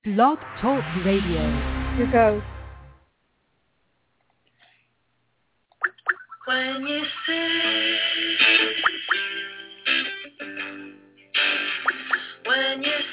Blog Talk Radio. You go. When you say, when you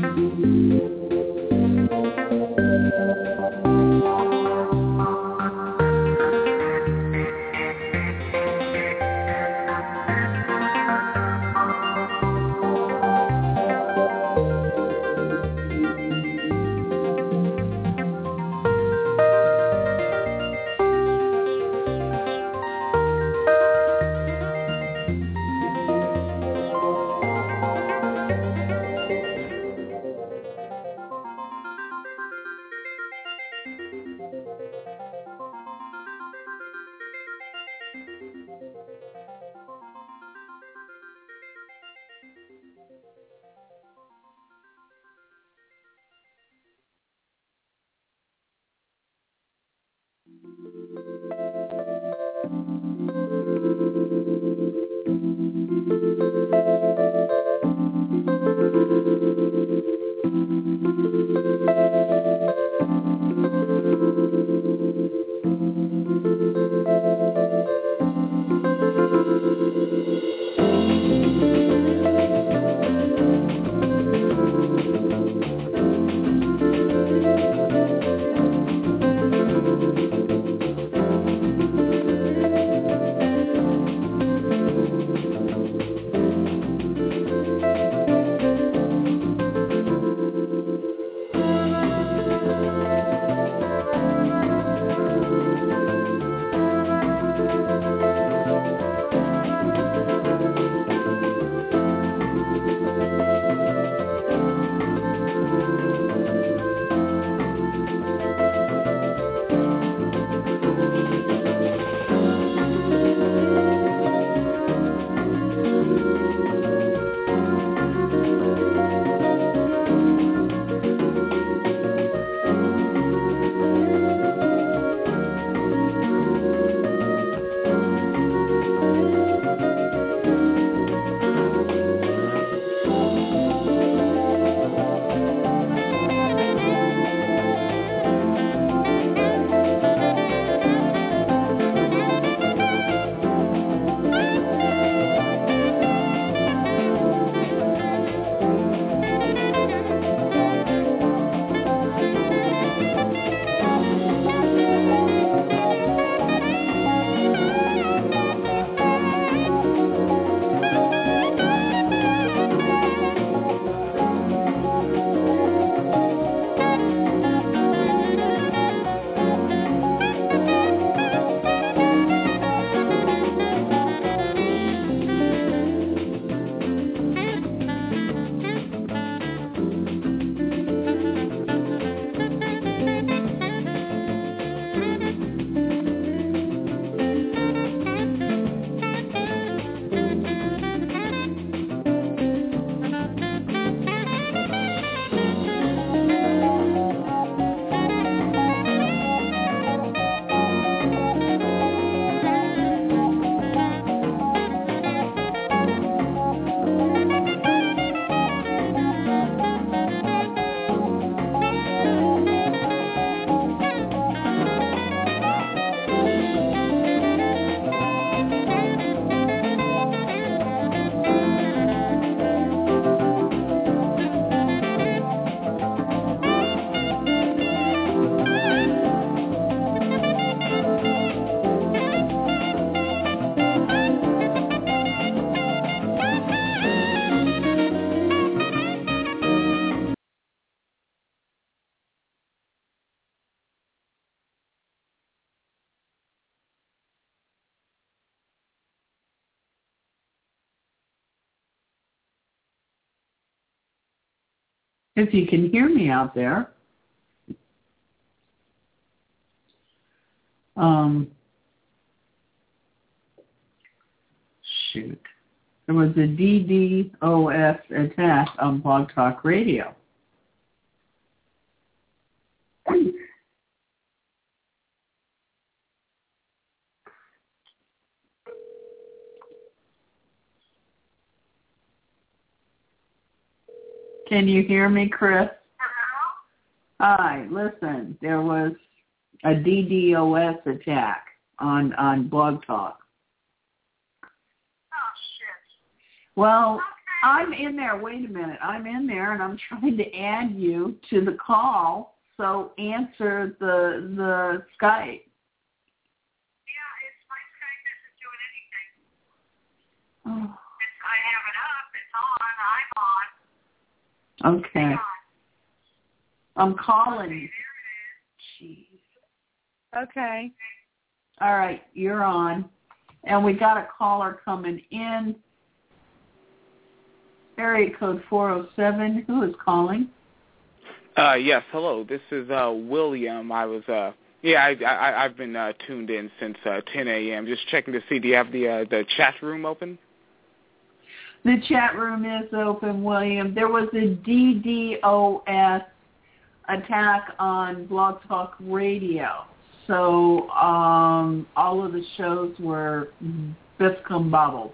If you can hear me out there. Shoot. There was a DDoS attack on Blog Talk Radio. Can you hear me, Chris? Hi, listen, there was a DDoS attack on Blog Talk. Oh, shit. Well, I'm in there. Wait a minute. I'm in there, and I'm trying to add you to the call. So answer the Skype. Yeah, it's my Skype isn't doing anything. Oh. I have it up. It's on. I'm on. Okay. Hang on. I'm calling. Okay, there it is. Jeez. Okay. All right, you're on. And we got a caller coming in. Area code 407. Who is calling? Yes, hello. This is William. I've been tuned in since 10 a.m. Just checking to see, do you have the chat room open? The chat room is open, William. There was a DDoS attack on Blog Talk Radio. So all of the shows were discombobbled.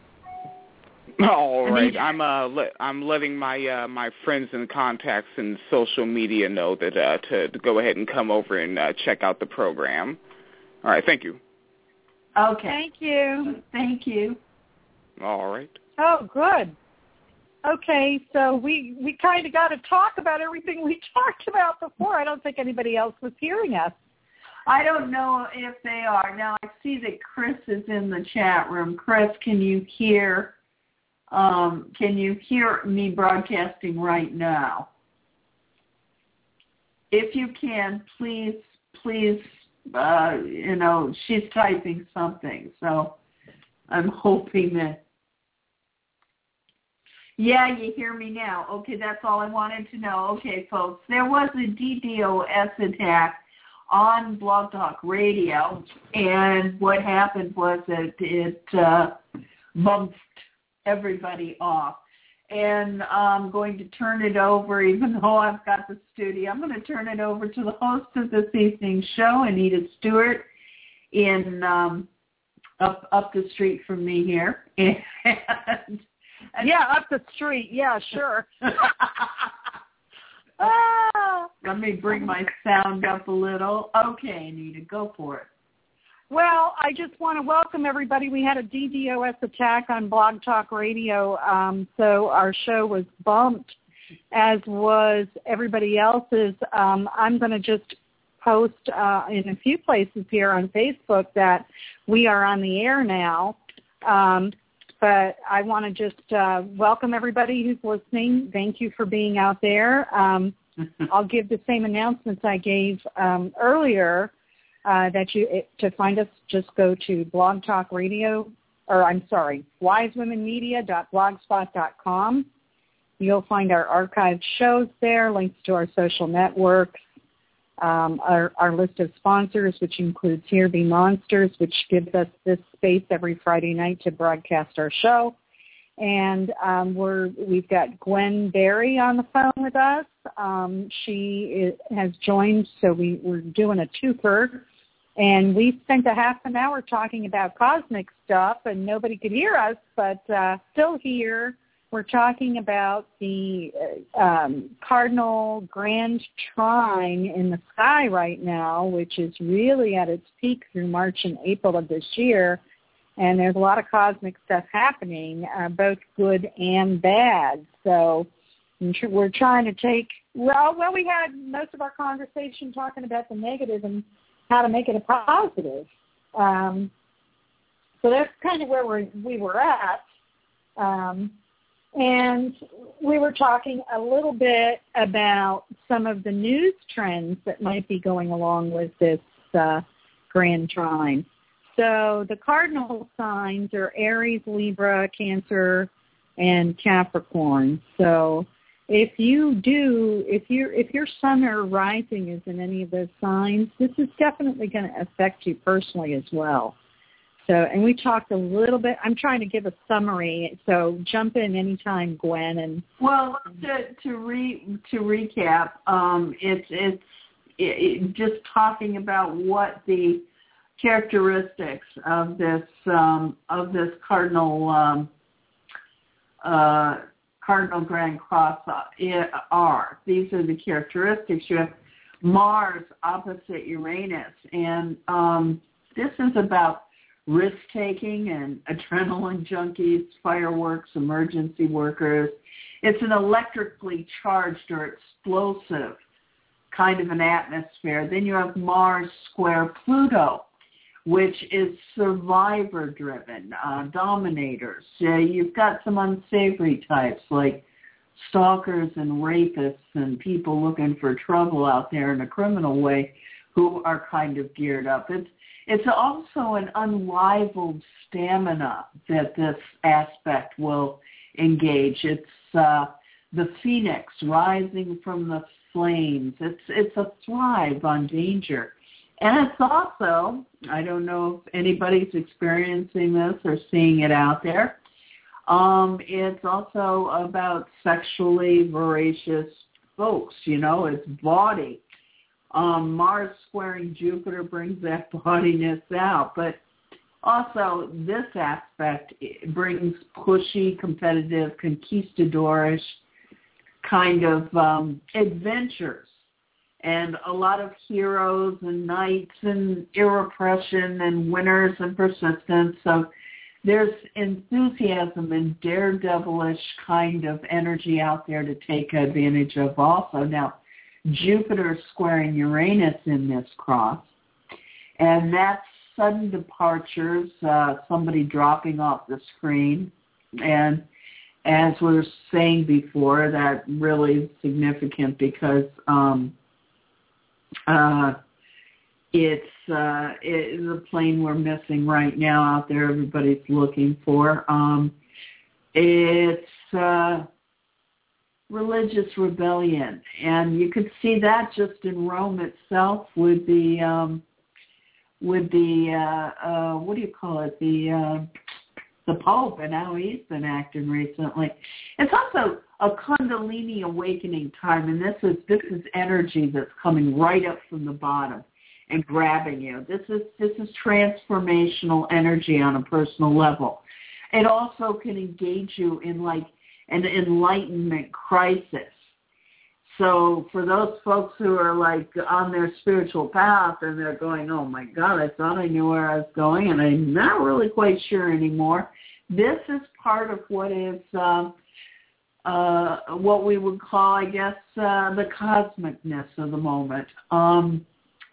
All right. I'm letting my friends and contacts in social media know that to go ahead and come over and check out the program. All right. Thank you. Okay. Thank you. Thank you. All right. Oh, good. Okay, so we kind of got to talk about everything we talked about before. I don't think anybody else was hearing us. I don't know if they are. Now, I see that Chris is in the chat room. Chris, can you hear me broadcasting right now? If you can, please, she's typing something. So I'm hoping that, yeah, you hear me now. Okay, that's all I wanted to know. Okay, folks, there was a DDoS attack on Blog Talk Radio, and what happened was that it bumped everybody off. And I'm going to turn it over, even though I've got the studio, I'm going to turn it over to the host of this evening's show, Anita Stewart, in up the street from me here. And yeah, up the street. Yeah, sure. Let me bring my sound up a little. Okay, Anita, go for it. Well, I just want to welcome everybody. We had a DDoS attack on Blog Talk Radio, so our show was bumped, as was everybody else's. I'm going to just post in a few places here on Facebook that we are on the air now. But I want to just welcome everybody who's listening. Thank you for being out there. I'll give the same announcements I gave earlier, that to find us, just go to Blog Talk Radio, wisewomenmedia.blogspot.com. You'll find our archived shows there, links to our social networks, our list of sponsors, which includes Here Be Monsters, which gives us this space every Friday night to broadcast our show. And we've got Gwen Berry on the phone with us. She has joined, so we're doing a twofer. And we spent a half an hour talking about cosmic stuff, and nobody could hear us, but still here. We're talking about the Cardinal Grand Trine in the sky right now, which is really at its peak through March and April of this year. And there's a lot of cosmic stuff happening, both good and bad. So we're trying to take, we had most of our conversation talking about the negative and how to make it a positive. So that's kind of where we were at. And we were talking a little bit about some of the news trends that might be going along with this Grand Trine. So the cardinal signs are Aries, Libra, Cancer, and Capricorn. So if your sun or rising is in any of those signs, this is definitely going to affect you personally as well. So, and we talked a little bit. I'm trying to give a summary, so jump in anytime, Gwen. And well, to recap, it's just talking about what the characteristics of this cardinal Grand Cross are. These are the characteristics. You have Mars opposite Uranus, and this is about risk-taking and adrenaline junkies, fireworks, emergency workers. It's an electrically charged or explosive kind of an atmosphere. Then you have Mars square Pluto, which is survivor-driven, dominators. You've got some unsavory types like stalkers and rapists and people looking for trouble out there in a criminal way who are kind of geared up. It's also an unrivaled stamina that this aspect will engage. It's the phoenix rising from the flames. It's a thrive on danger. And it's also, I don't know if anybody's experiencing this or seeing it out there, it's also about sexually voracious folks, it's bawdy. Mars squaring Jupiter brings that bawdiness out, but also this aspect brings pushy, competitive, conquistadorish kind of adventures, and a lot of heroes and knights and irrepression and winners and persistence. So there's enthusiasm and daredevilish kind of energy out there to take advantage of also. Now, Jupiter squaring Uranus in this cross, and that's sudden departures, somebody dropping off the screen, and as we were saying before, that really is significant because it's the plane we're missing right now out there. Everybody's looking for. It's religious rebellion, and you could see that just in Rome itself with the what do you call it, the Pope and how he's been acting recently. It's also a Kundalini awakening time, and this is energy that's coming right up from the bottom and grabbing you. This is transformational energy on a personal level. It also can engage you in like an enlightenment crisis. So for those folks who are like on their spiritual path and they're going, oh my God, I thought I knew where I was going and I'm not really quite sure anymore. This is part of what is what we would call, I guess, the cosmicness of the moment. And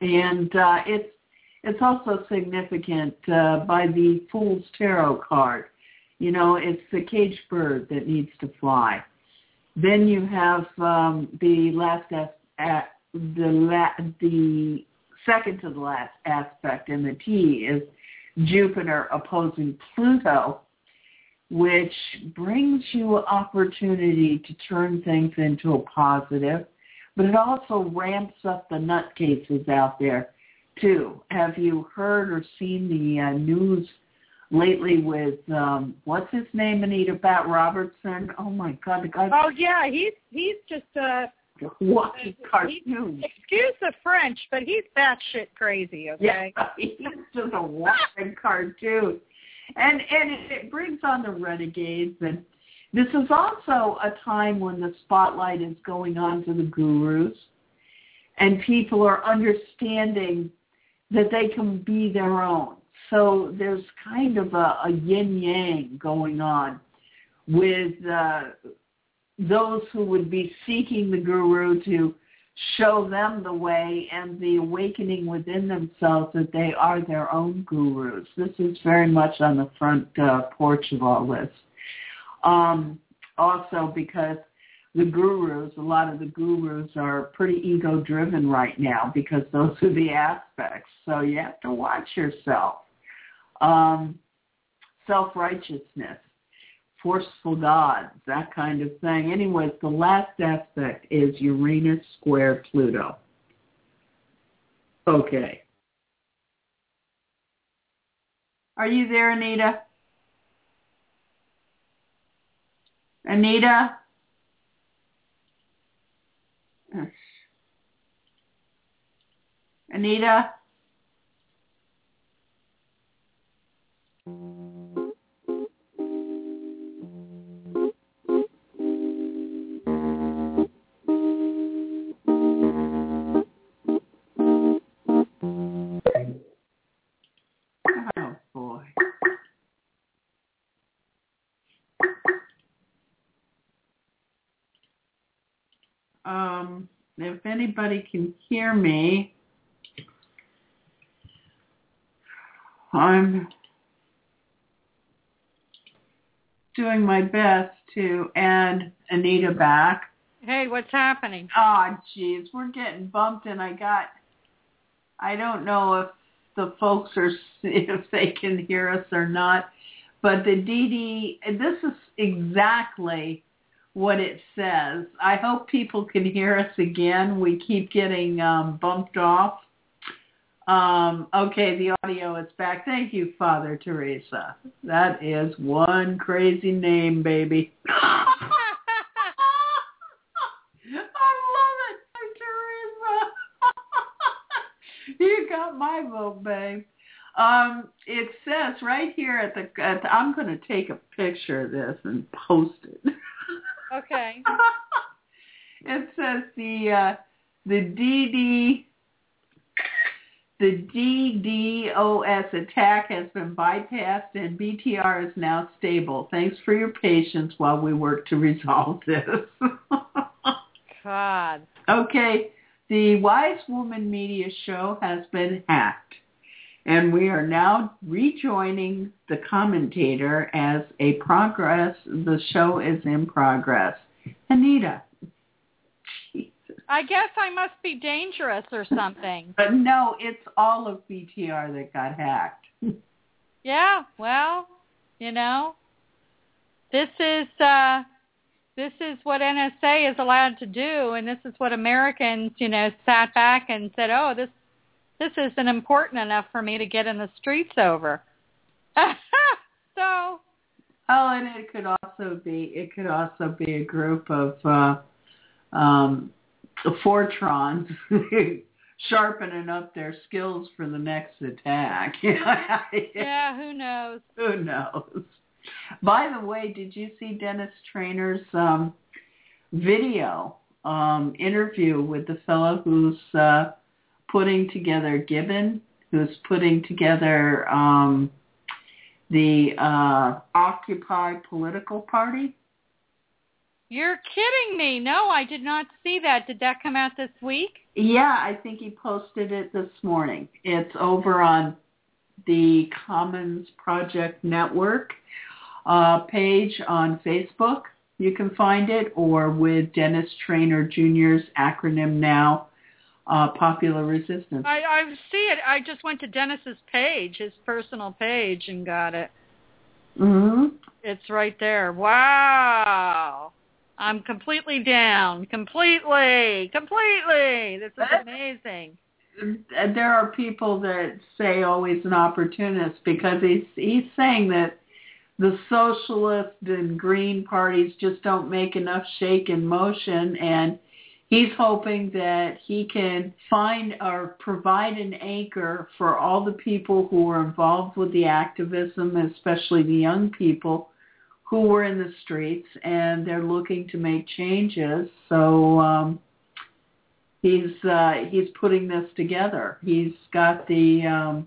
it's also significant by the Fool's Tarot card. It's the caged bird that needs to fly. Then you have the second to the last aspect, and the T is Jupiter opposing Pluto, which brings you opportunity to turn things into a positive, but it also ramps up the nutcases out there, too. Have you heard or seen the news lately with, what's his name, Anita, Pat Robertson? Oh, my God, the guy. Oh, yeah, he's just watching cartoons. Excuse the French, but he's batshit crazy, okay? Yeah, he's just a walking cartoon. And it brings on the renegades. And this is also a time when the spotlight is going on to the gurus, and people are understanding that they can be their own. So there's kind of a yin-yang going on with those who would be seeking the guru to show them the way, and the awakening within themselves that they are their own gurus. This is very much on the front porch of all this. Also because the gurus, a lot of the gurus are pretty ego-driven right now because those are the aspects. So you have to watch yourself. Self-righteousness, forceful gods, that kind of thing. Anyways, the last aspect is Uranus square Pluto. Okay. Are you there, Anita? Anita? Anita? Oh, boy. If anybody can hear me, I'm doing my best to add Anita back. Hey, what's happening? Oh, geez, we're getting bumped, and I don't know if the folks if they can hear us or not, but the DD, this is exactly what it says. I hope people can hear us again. We keep getting bumped off. Okay, the audio is back. Thank you, Father Teresa. That is one crazy name, baby. I love it, Teresa. You got my vote, babe. It says right here I'm going to take a picture of this and post it. Okay. It says the DDoS attack has been bypassed and BTR is now stable. Thanks for your patience while we work to resolve this. God. Okay, the Wise Woman Media Show has been hacked, and we are now rejoining the commentator as the show is in progress. Anita. Jesus. I guess I must be dangerous or something. But no, it's all of BTR that got hacked. Yeah, well, this is what NSA is allowed to do, and this is what Americans, sat back and said, oh, this isn't important enough for me to get in the streets over. So. Oh, and it could also be a group of Fortrons sharpening up their skills for the next attack. Yeah, who knows? Who knows? By the way, did you see Dennis Trainor's video interview with the fellow who's putting together Gibbon, who's putting together the Occupy political party? You're kidding me. No, I did not see that. Did that come out this week? Yeah, I think he posted it this morning. It's over on the Commons Project Network page on Facebook. You can find it, or with Dennis Trainor Jr.'s acronym now, Popular Resistance. I see it. I just went to Dennis's page, his personal page, and got it. Mm-hmm. It's right there. Wow. I'm completely down. Completely. This is amazing. There are people that say, oh, he's an opportunist, because he's saying that the socialist and green parties just don't make enough shake and motion, and he's hoping that he can find or provide an anchor for all the people who were involved with the activism, especially the young people who were in the streets, and they're looking to make changes. So he's putting this together. He's got the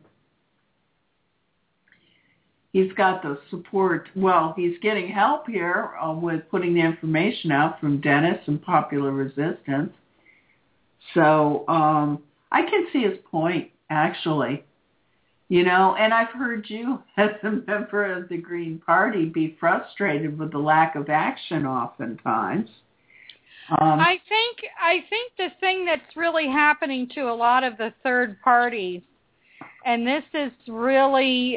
support. Well, he's getting help here with putting the information out from Dennis and Popular Resistance. So I can see his point, actually. And I've heard you, as a member of the Green Party, be frustrated with the lack of action oftentimes. I think the thing that's really happening to a lot of the third parties, and this is really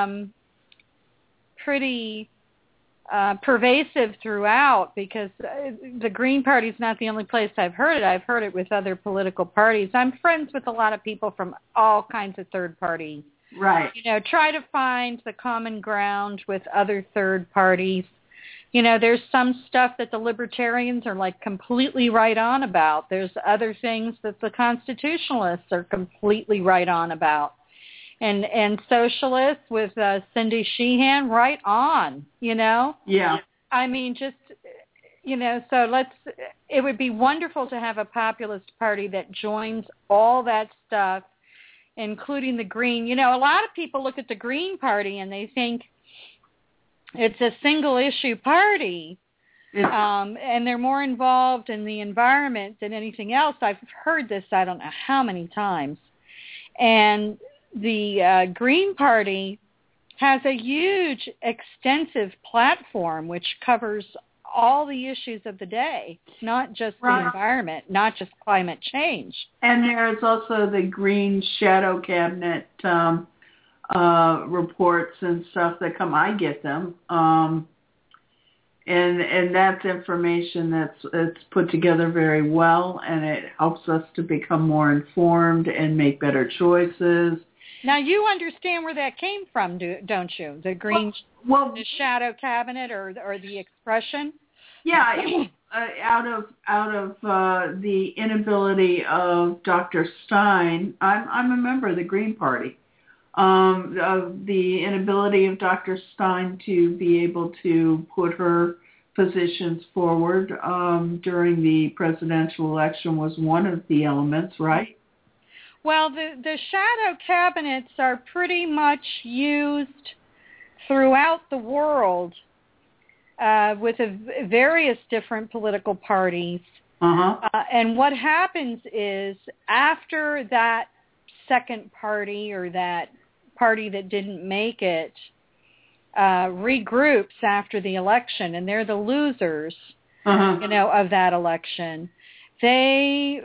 pretty pervasive throughout, because the Green Party is not the only place I've heard it. I've heard it with other political parties. I'm friends with a lot of people from all kinds of third parties. Right. Try to find the common ground with other third parties. There's some stuff that the libertarians are completely right on about. There's other things that the constitutionalists are completely right on about. And socialists with Cindy Sheehan, right on, Yeah. I mean, just, so it would be wonderful to have a populist party that joins all that stuff, including the Green. A lot of people look at the Green Party and they think it's a single issue party. And they're more involved in the environment than anything else. I've heard this I don't know how many times. And the Green Party has a huge, extensive platform which covers all the issues of the day, not just the environment, not just climate change. And there's also the Green Shadow Cabinet reports and stuff that come. I get them. And that's information it's put together very well, and it helps us to become more informed and make better choices. Now, you understand where that came from, don't you? The Green the Shadow Cabinet or the expression? Yeah, out of the inability of Dr. Stein. I'm a member of the Green Party. Of the inability of Dr. Stein to be able to put her positions forward during the presidential election was one of the elements, right? Well, the shadow cabinets are pretty much used throughout the world with various different political parties. And what happens is after that second party or that party that didn't make it regroups after the election, and they're the losers, of that election, they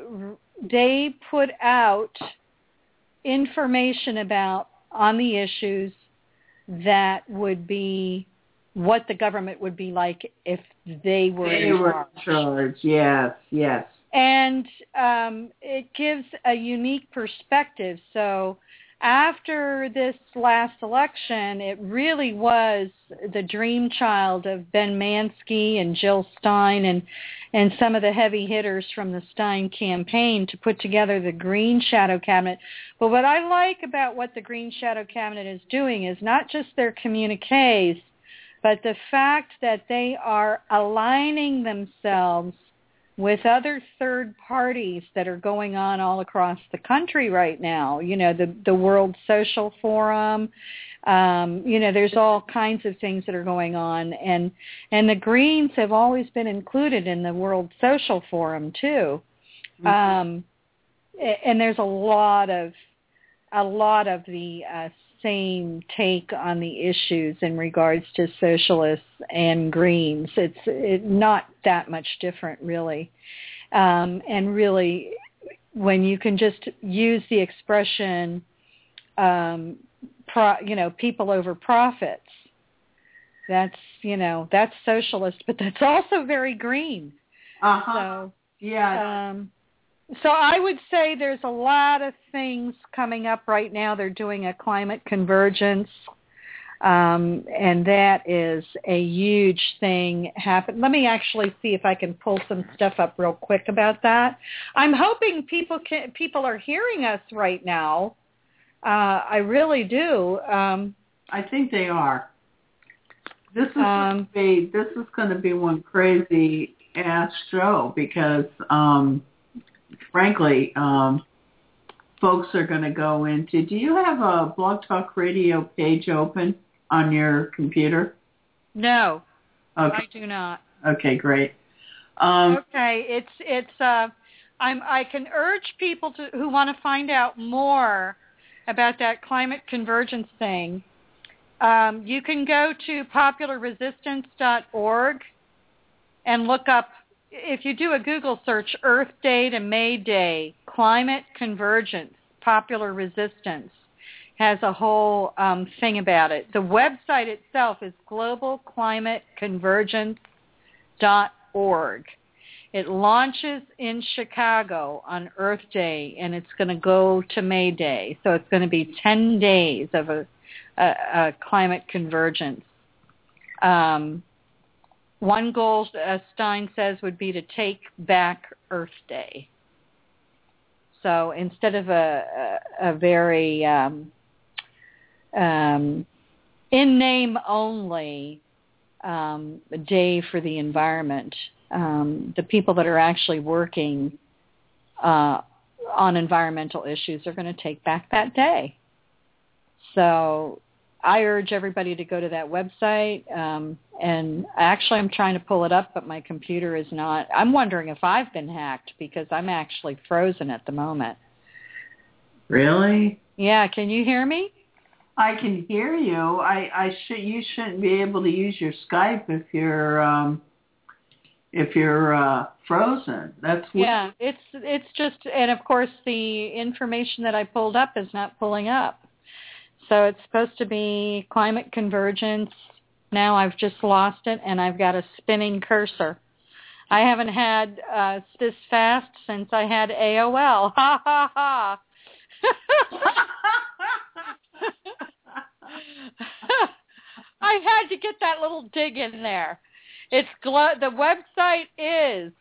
put out information on the issues that would be what the government would be like if they were in charge. Yes. And it gives a unique perspective. So after this last election, it really was the dream child of Ben Mansky and Jill Stein and some of the heavy hitters from the Stein campaign to put together the Green Shadow Cabinet. But what I like about what the Green Shadow Cabinet is doing is not just their communiques, but the fact that they are aligning themselves with other third parties that are going on all across the country right now. The World Social Forum, there's all kinds of things that are going on. And the Greens have always been included in the World Social Forum too. And there's a lot of the same take on the issues in regards to socialists and Greens. It's not that much different, really. And really, when you can just use the expression, people over profits, that's socialist, but that's also very green. So, yeah. So I would say there's a lot of things coming up right now. They're doing a climate convergence, and that is a huge thing happen. Let me actually see if I can pull some stuff up real quick about that. I'm hoping people are hearing us right now. I really do. I think they are. This is going to be one crazy ass show because. Frankly, folks are going to go into... Do you have a Blog Talk Radio page open on your computer? No, okay. I do not. Okay, great. Okay, I can urge people who want to find out more about that climate convergence thing. You can go to popularresistance.org and look up. If you do a Google search, Earth Day to May Day, Climate Convergence, Popular Resistance, has a whole thing about it. The website itself is globalclimateconvergence.org. It launches in Chicago on Earth Day, and it's going to go to May Day. So it's going to be 10 days of a climate convergence. One goal, Stein says, would be to take back Earth Day. So instead of a very in name only day for the environment, the people that are actually working on environmental issues are going to take back that day. So I urge everybody to go to that website. And actually, I'm trying to pull it up, but my computer is not. I'm wondering if I've been hacked because I'm actually frozen at the moment. Really? Yeah, can you hear me? I can hear you. You shouldn't be able to use your Skype if you're frozen. That's weird. Yeah, it's just, and of course the information that I pulled up is not pulling up. So it's supposed to be climate convergence. Now I've just lost it, and I've got a spinning cursor. I haven't had this fast since I had AOL. Ha ha ha. I had to get that little dig in there. It's the website is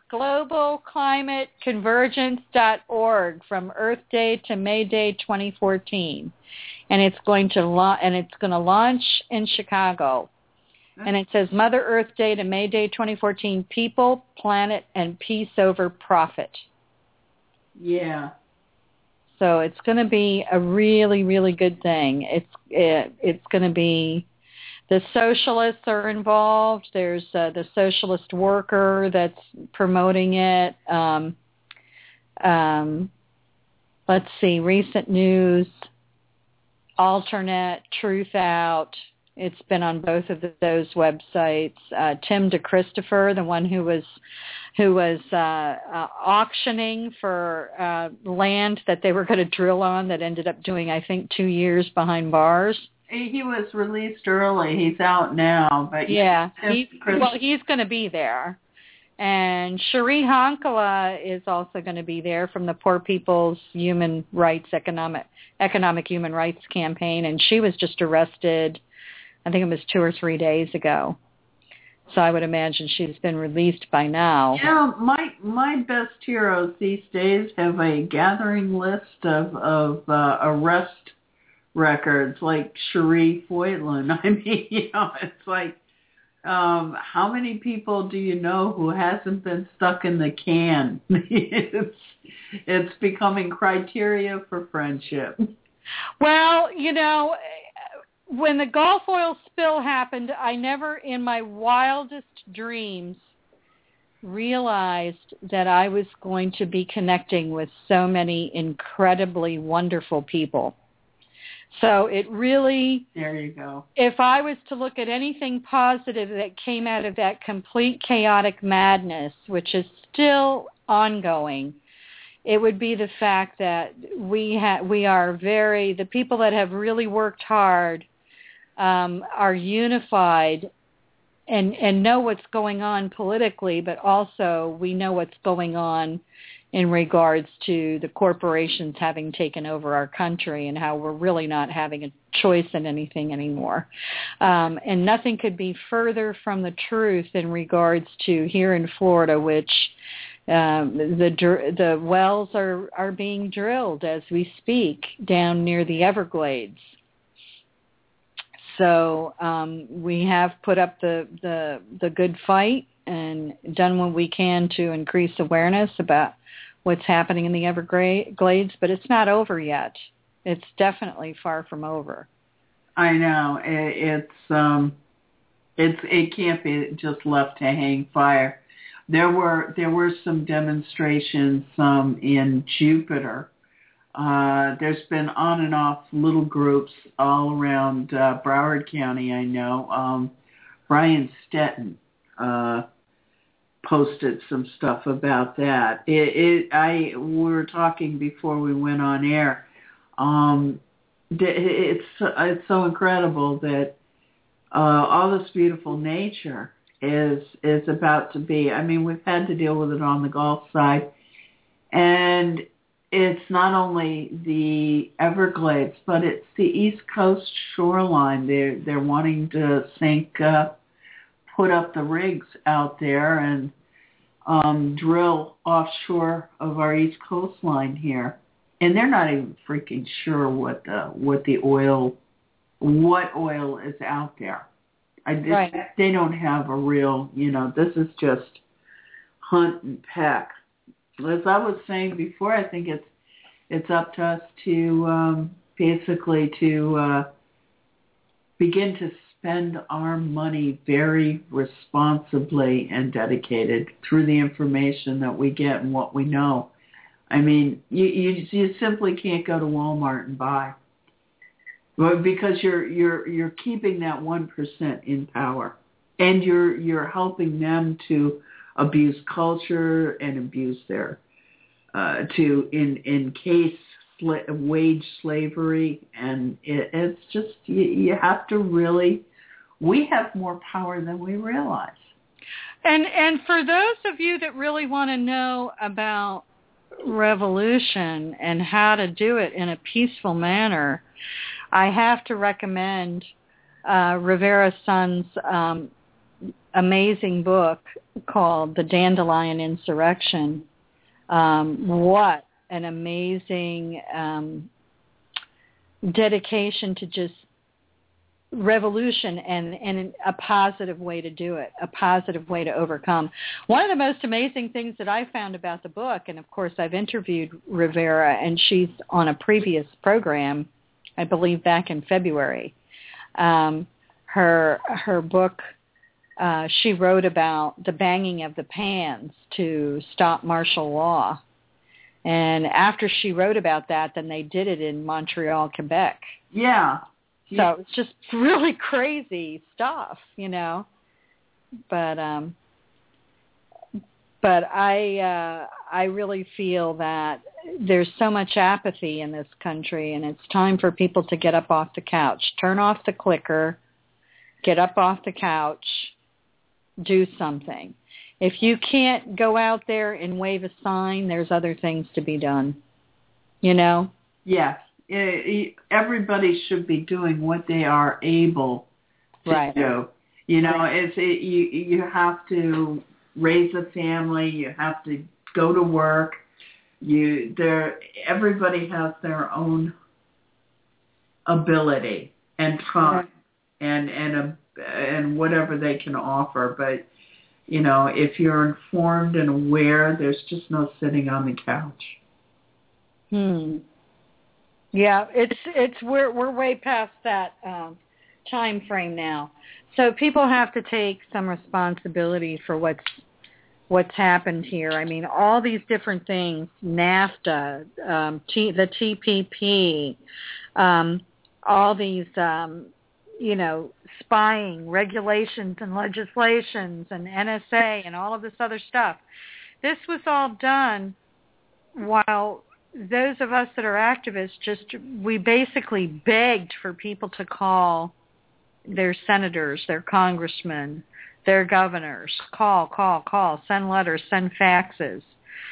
globalclimateconvergence.org from Earth Day to May Day 2014, and it's going to launch in Chicago. And it says Mother Earth Day to May Day 2014: People, Planet, and Peace over Profit. Yeah. So it's going to be a really, really good thing. It's going to be, the socialists are involved. There's the socialist worker that's promoting it. Let's see, recent news, Alternate, Truth Out. It's been on both of those websites. Tim DeChristopher, the one who was auctioning for land that they were going to drill on, that ended up doing, I think, 2 years behind bars. He was released early. He's out now, but yeah, he's going to be there. And Cherie Honkala is also going to be there from the Poor People's Human Rights Economic Human Rights Campaign, and she was just arrested, I think it was 2 or 3 days ago. So I would imagine she's been released by now. Yeah, my best heroes these days have a gathering list of arrest records, like Cherie Foytlin. I mean, it's like, how many people do you know who hasn't been stuck in the can? It's becoming criteria for friendship. Well, when the Gulf oil spill happened, I never in my wildest dreams realized that I was going to be connecting with so many incredibly wonderful people. So it really, there you go. If I was to look at anything positive that came out of that complete chaotic madness, which is still ongoing, it would be the fact that the people that have really worked hard are unified and know what's going on politically, but also we know what's going on in regards to the corporations having taken over our country and how we're really not having a choice in anything anymore. And nothing could be further from the truth in regards to here in Florida, which the wells are being drilled as we speak down near the Everglades. So we have put up the good fight and done what we can to increase awareness about what's happening in the Everglades, but it's not over yet. It's definitely far from over. I know. It can't be just left to hang fire. There were some demonstrations in Jupiter. There's been on and off little groups all around Broward County, I know. Brian Stetton posted some stuff about that. We were talking before we went on air. It's so incredible that all this beautiful nature is about to be. I mean, we've had to deal with it on the Gulf side, and it's not only the Everglades, but it's the East Coast shoreline. They're wanting to put up the rigs out there and drill offshore of our East coastline here, and they're not even freaking sure what oil is out there. Right. They don't have a real, this is just hunt and peck. As I was saying before, I think it's up to us to basically to begin to spend our money very responsibly and dedicated through the information that we get and what we know. I mean, you simply can't go to Walmart and buy, because you're keeping that 1% in power, and you're helping them to abuse culture and abuse their to encase wage slavery, and it's just you have to really. We have more power than we realize. And for those of you that really want to know about revolution and how to do it in a peaceful manner, I have to recommend Rivera Son's amazing book called The Dandelion Insurrection. What an amazing dedication to just revolution and a positive way to do it, a positive way to overcome. One of the most amazing things that I found about the book, and of course I've interviewed Rivera, and she's on a previous program, I believe back in February. Her book, she wrote about the banging of the pans to stop martial law. And after she wrote about that, then they did it in Montreal, Quebec. Yeah. So it's just really crazy stuff, you know. But I really feel that there's so much apathy in this country, and it's time for people to get up off the couch, turn off the clicker, get up off the couch, do something. If you can't go out there and wave a sign, there's other things to be done, you know? Yes. Everybody should be doing what they are able to do. You know, you have to raise a family. You have to go to work. Everybody has their own ability and time and whatever they can offer. But you know, if you're informed and aware, there's just no sitting on the couch. Yeah, we're way past that time frame now. So people have to take some responsibility for what's happened here. I mean, all these different things, NAFTA, the TPP, all these, you know, spying regulations and legislations and NSA and all of this other stuff. This was all done while those of us that are activists we basically begged for people to call their senators, their congressmen, their governors, call, send letters, send faxes.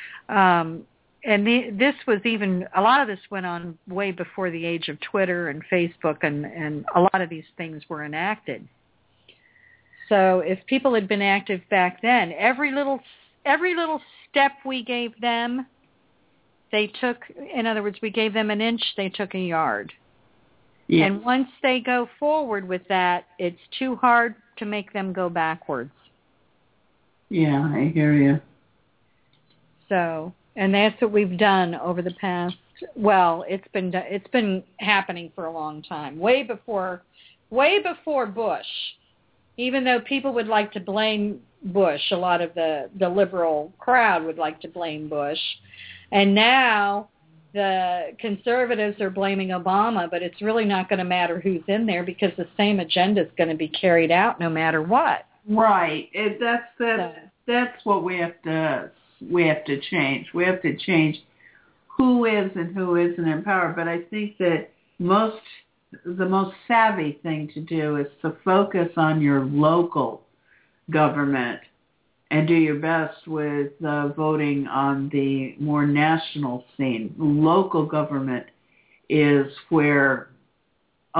And this was even, a lot of this went on way before the age of Twitter and Facebook, and a lot of these things were enacted. So if people had been active back then, every little step we gave them, they took, in other words, we gave them an inch, they took a yard. Yes. And once they go forward with that, it's too hard to make them go backwards. Yeah, I hear you. So, and that's what we've done over the past, well, it's been happening for a long time, way before Bush. Even though people would like to blame Bush, a lot of the liberal crowd would like to blame Bush. And now the conservatives are blaming Obama, but it's really not going to matter who's in there because the same agenda is going to be carried out no matter what. Right. That's what we have to change. We have to change who is and who isn't in power. But I think that the most savvy thing to do is to focus on your local government and do your best with voting on the more national scene. Local government is where I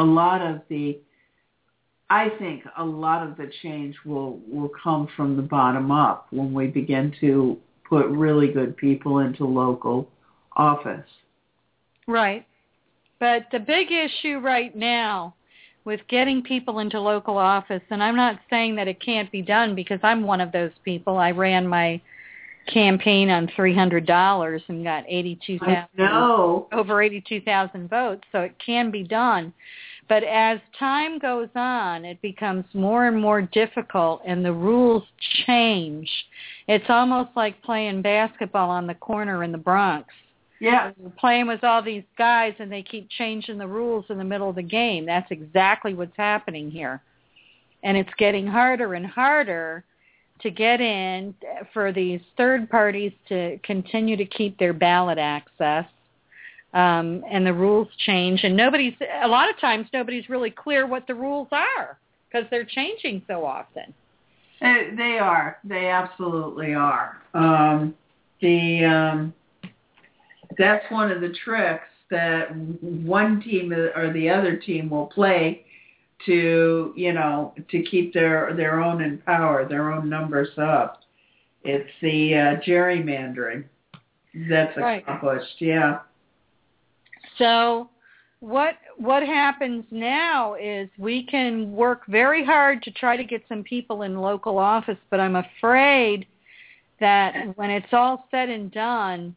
think a lot of the change will come from the bottom up when we begin to put really good people into local office. Right. But the big issue right now with getting people into local office, and I'm not saying that it can't be done because I'm one of those people. I ran my campaign on $300 and got over 82,000 votes, so it can be done. But as time goes on, it becomes more and more difficult, and the rules change. It's almost like playing basketball on the corner in the Bronx. Yeah. You're playing with all these guys, and they keep changing the rules in the middle of the game. That's exactly what's happening here. And it's getting harder and harder to get in for these third parties to continue to keep their ballot access. And the rules change, and a lot of times nobody's really clear what the rules are because they're changing so often. They are. They absolutely are. That's one of the tricks that one team or the other team will play to keep their own in power, their own numbers up. It's the gerrymandering that's accomplished. Yeah. So what happens now is we can work very hard to try to get some people in local office, but I'm afraid that when it's all said and done,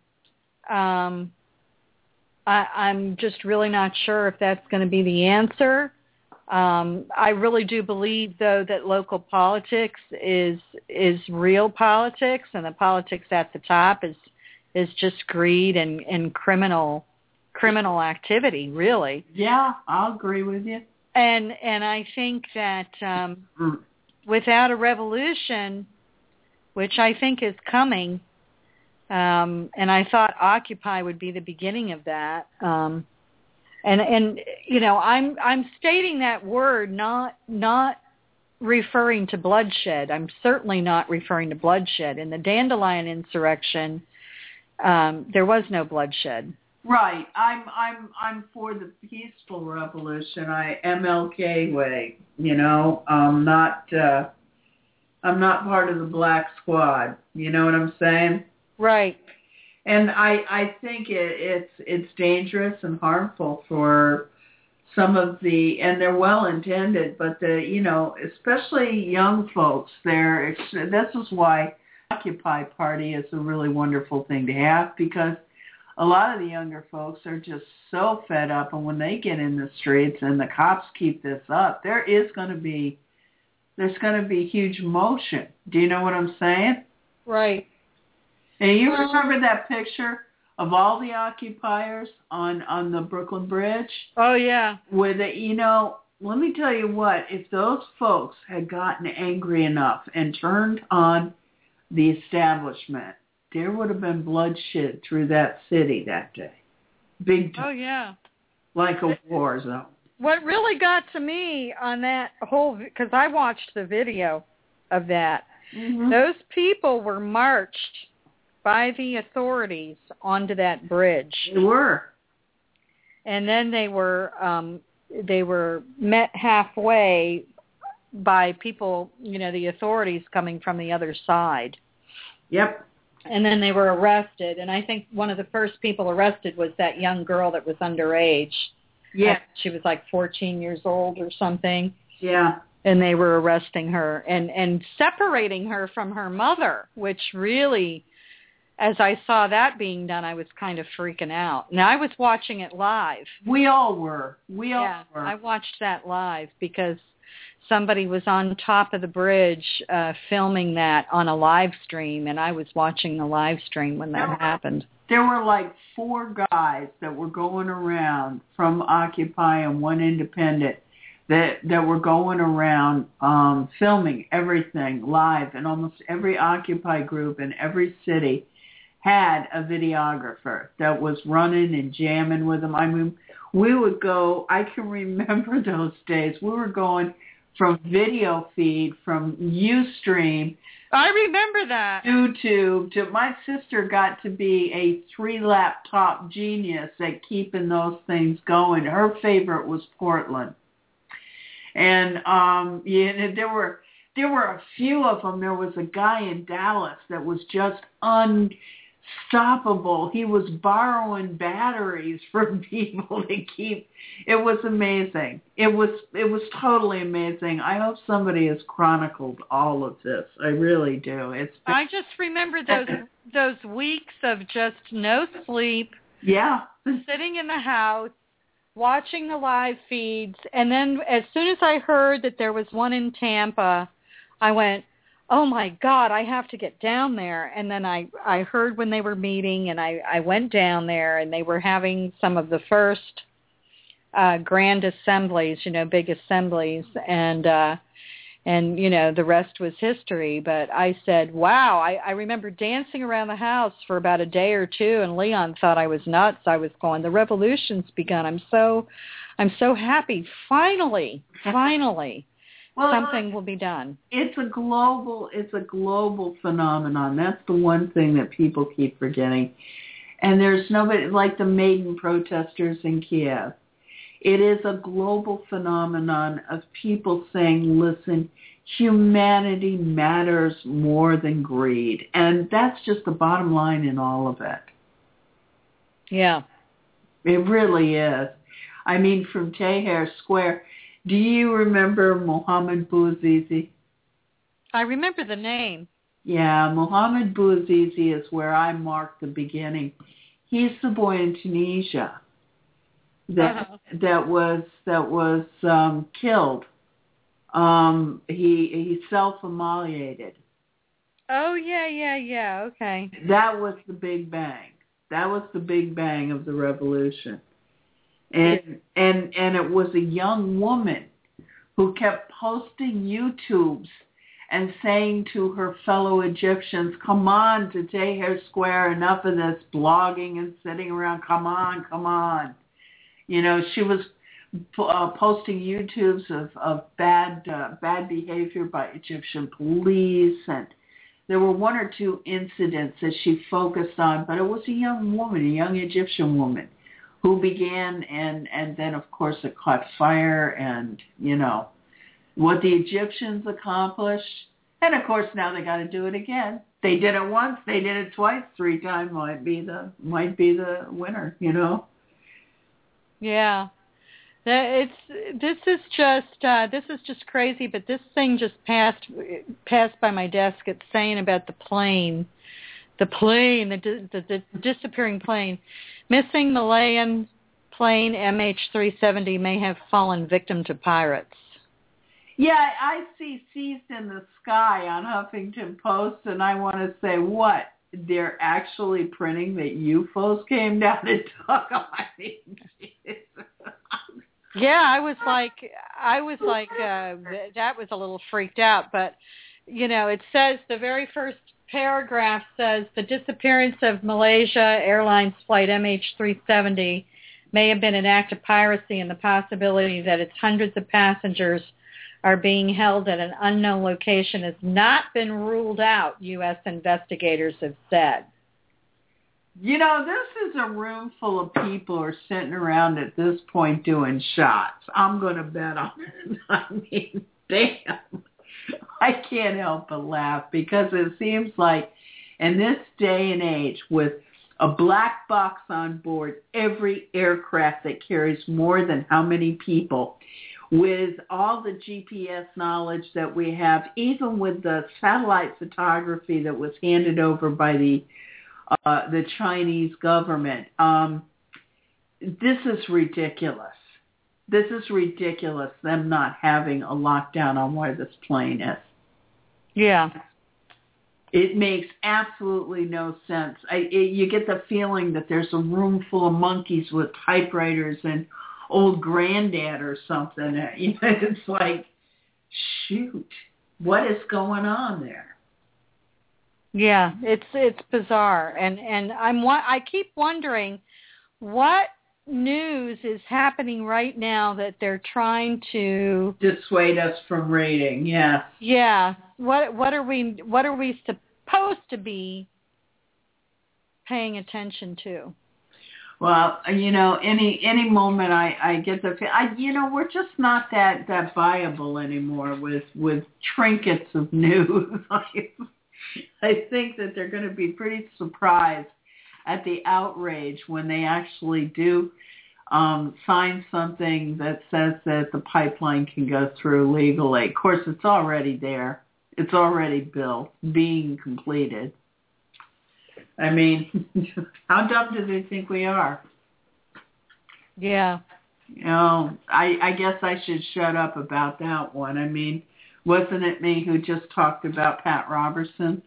I'm just really not sure if that's going to be the answer. I really do believe, though, that local politics is real politics, and the politics at the top is just greed and criminal activity, really. Yeah, I'll agree with you. And I think that without a revolution, which I think is coming, and I thought Occupy would be the beginning of that. And I'm stating that word not referring to bloodshed. I'm certainly not referring to bloodshed. In the Dandelion insurrection, there was no bloodshed. Right. I'm for the peaceful revolution. MLK way. I'm not part of the Black Squad. You know what I'm saying? Right. And I think it's dangerous and harmful for some of and they're well intended, but especially young folks. This is why Occupy Party is a really wonderful thing to have, because a lot of the younger folks are just so fed up, and when they get in the streets and the cops keep this up, there's going to be huge motion. Do you know what I'm saying? Right. And you remember that picture of all the occupiers on the Brooklyn Bridge? Oh yeah. Where let me tell you what, if those folks had gotten angry enough and turned on the establishment, there would have been bloodshed through that city that day. Big time. Oh, yeah. Like a war zone. What really got to me on that because I watched the video of that, those people were marched by the authorities onto that bridge. They were. And then they were met halfway by people, the authorities coming from the other side. Yep. And then they were arrested. And I think one of the first people arrested was that young girl that was underage. Yeah. She was like 14 years old or something. Yeah. And they were arresting her and separating her from her mother, which really, as I saw that being done, I was kind of freaking out. Now, I was watching it live. We all were. I watched that live because somebody was on top of the bridge filming that on a live stream, and I was watching the live stream when that happened. There were like 4 guys that were going around from Occupy and one independent that were going around filming everything live, and almost every Occupy group in every city had a videographer that was running and jamming with them. I mean, we would go, I can remember those days, we were going from video feed, from Ustream. I remember that. YouTube. My sister got to be a 3-laptop genius at keeping those things going. Her favorite was Portland. And there were a few of them. There was a guy in Dallas that was just unstoppable. He was borrowing batteries from people to keep. It was amazing. It was totally amazing. I hope somebody has chronicled all of this. I really do. I just remember those weeks of just no sleep. Yeah. Sitting in the house, watching the live feeds, and then as soon as I heard that there was one in Tampa, I went, oh my God, I have to get down there. And then I heard when they were meeting, and I went down there, and they were having some of the first grand assemblies, big assemblies, and the rest was history. But I said, wow, I remember dancing around the house for about a day or two, and Leon thought I was nuts. I was going, the revolution's begun. I'm so happy. Finally, well, something will be done. It's a global phenomenon. That's the one thing that people keep forgetting. And there's nobody like the Maidan protesters in Kiev. It is a global phenomenon of people saying, listen, humanity matters more than greed. And that's just the bottom line in all of it. Yeah. It really is. I mean, from Tahrir Square, do you remember Mohammed Bouazizi? I remember the name. Yeah, Mohammed Bouazizi is where I marked the beginning. He's the boy in Tunisia that was killed. He self-immolated. Oh yeah. Okay. That was the Big Bang. That was the Big Bang of the revolution. And it was a young woman who kept posting YouTubes and saying to her fellow Egyptians, come on to Tahrir Square, enough of this blogging and sitting around, come on. She was posting YouTubes of bad behavior by Egyptian police, and there were one or two incidents that she focused on, but it was a young woman, a young Egyptian woman, who began, and then of course it caught fire, and what the Egyptians accomplished, and of course now they got to do it again. They did it once, they did it twice, 3 times might be the winner, Yeah, this is just crazy. But this thing just passed by my desk. It's saying about the plane, the disappearing plane, missing Malayan plane MH370 may have fallen victim to pirates. Yeah, I see Seized in the Sky on Huffington Post, and I want to say, what? They're actually printing that UFOs came down and took them. I mean, yeah, I was like, that was a little freaked out. But, it says, the very first paragraph says, the disappearance of Malaysia Airlines flight MH370 may have been an act of piracy, and the possibility that its hundreds of passengers are being held at an unknown location has not been ruled out, U.S. investigators have said. This is a room full of people who are sitting around at this point doing shots. I'm going to bet on it. I mean, damn. I can't help but laugh because it seems like in this day and age with a black box on board every aircraft that carries more than how many people, with all the GPS knowledge that we have, even with the satellite photography that was handed over by the Chinese government, this is ridiculous. This is ridiculous, them not having a lockdown on where this plane is. Yeah. It makes absolutely no sense. You get the feeling that there's a room full of monkeys with typewriters and old granddad or something. It's like, shoot, what is going on there? Yeah, it's bizarre, and I keep wondering what news is happening right now that they're trying to dissuade us from reading. Yeah. Yeah. What are we supposed to be paying attention to? Well, any moment I get the, we're just not that viable anymore with trinkets of news. I think that they're going to be pretty surprised at the outrage when they actually do sign something that says that the pipeline can go through legally. Of course, it's already there. It's already built, being completed. I mean, how dumb do they think we are? Yeah. I guess I should shut up about that one. I mean, wasn't it me who just talked about Pat Robertson?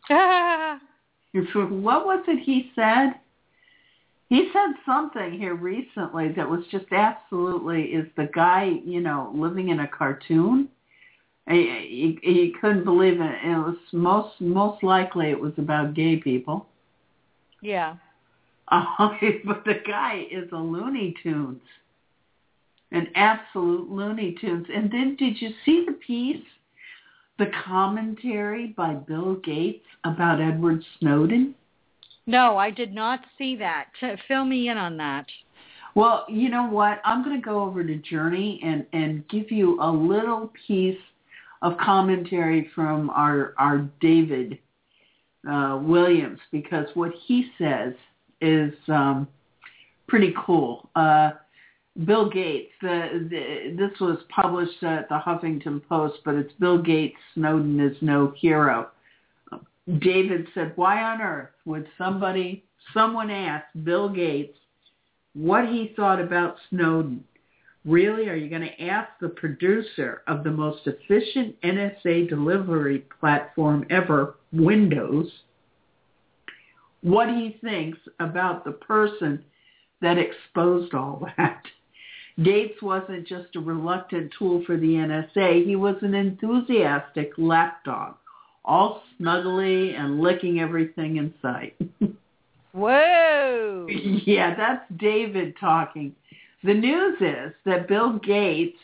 What was it he said? He said something here recently that was just absolutely, is the guy, living in a cartoon? He couldn't believe it. And it was most likely it was about gay people. Yeah. But the guy is a Looney Tunes. An absolute Looney Tunes. And then did you see the piece? The commentary by Bill Gates about Edward Snowden? No, I did not see that. Fill me in on that. Well, you know what? I'm going to go over to Journey and give you a little piece of commentary from our David Williams, because what he says is pretty cool. Bill Gates, this was published at the Huffington Post, but it's Bill Gates, Snowden is no hero. David said, why on earth would someone ask Bill Gates what he thought about Snowden? Really? Are you going to ask the producer of the most efficient NSA delivery platform ever, Windows, what he thinks about the person that exposed all that? Gates wasn't just a reluctant tool for the NSA. He was an enthusiastic lapdog, all snuggly and licking everything in sight. Whoa! Yeah, that's David talking. The news is that Bill Gates